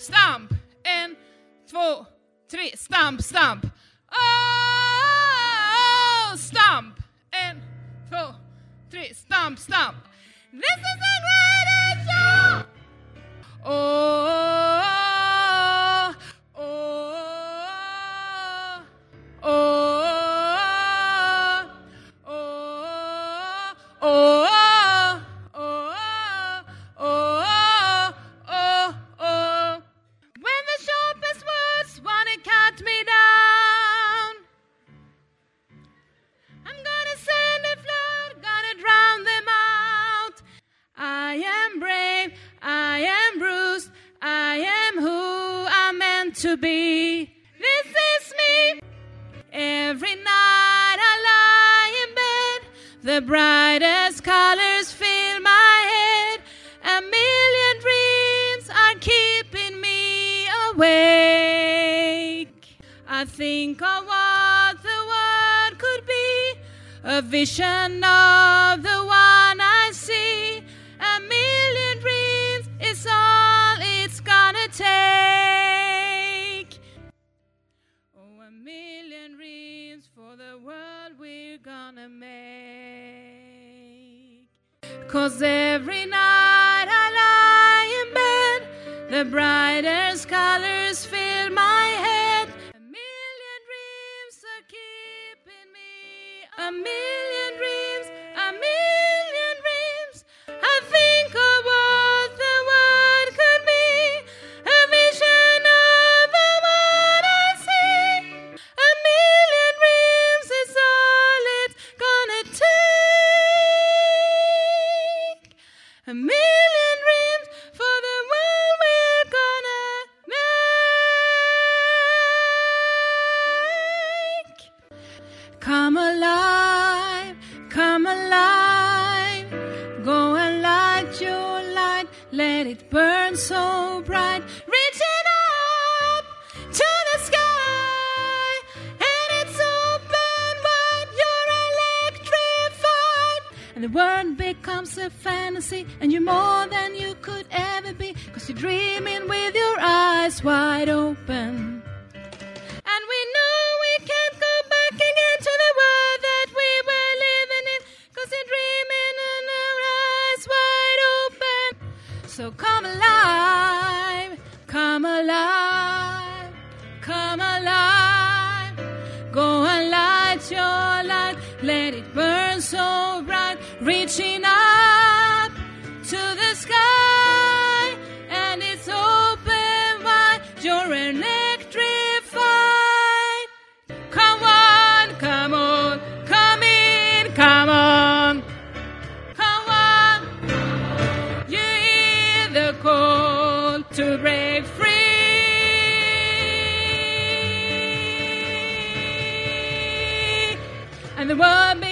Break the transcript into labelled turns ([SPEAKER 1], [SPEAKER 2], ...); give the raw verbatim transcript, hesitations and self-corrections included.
[SPEAKER 1] stamp. En, två, tre, stamp, stamp. Oh, stamp. En, två, tre, stamp, stamp. This is the greatest show. Oh, oh, oh, oh, oh, oh, oh, oh, oh. When the sharpest words wanna cut me down, I'm gonna send a flood, gonna drown them out. I am brave, I am bruised, I am who I'm meant to be. This is me. Every night I lie in bed, the brightest colors fill my head. A million dreams are keeping me awake. I think of what the world could be, a vision of the one I see. A million dreams is all it's gonna take. Oh, a million dreams for the world we're gonna make. 'Cause every night I lie in bed, the brightest colors fill my head. A million dreams are keeping me. A million dreams, a million dreams. I think of what the world could be, a vision of the one I see. A million dreams is all it's gonna take. A million dreams for the world we're gonna make. Come alive, come alive. Go and light your light, let it burn so bright. Reaching up to the sky, and it's open wide, you're electrified. And the world becomes a fantasy, and you're more than you could ever be, 'cause you're dreaming with your eyes wide open. And we know we can't go back again to the world that we were living in, 'cause you're dreaming and our eyes wide open. So come alive, come alive, come alive. Go and light your light, let it burn so bright. Reaching up to the sky, and it's open wide, you're electrified. Come on, come on, come in, come on. Come on, you hear the call to break free. And the world